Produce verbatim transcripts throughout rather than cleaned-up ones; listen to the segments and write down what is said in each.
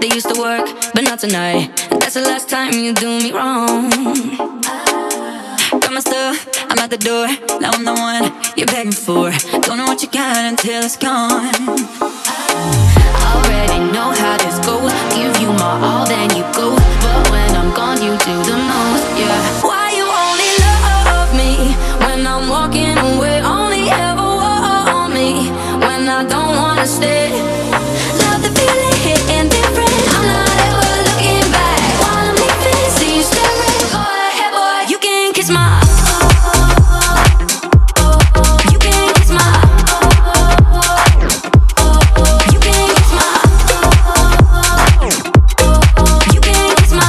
They used to work, but not tonight. And that's the last time you do me wrong. Got my stuff, I'm at the door. Now I'm the one you're begging for. Don't know what you got until it's gone. Already know how this goes. Give you my all, then you go. But when I'm gone, you do the most, yeah. Why you only love me when I'm walking away? Only ever want me when I don't wanna stay. Love the feeling hitting different. I'm not ever looking back. While I'm leaving, see you staring. Go ahead, boy, you can kiss my. You can kiss my. You can kiss my. You can kiss my.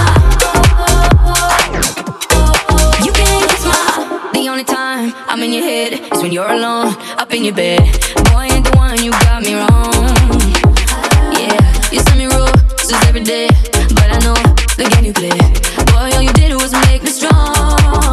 You can kiss my. The only time I'm in your head is when you're alone, up in your bed. Boy, ain't the one, you got me wrong. Yeah, you send me roses every day, but I know the game you play. Boy, all you did was make me strong.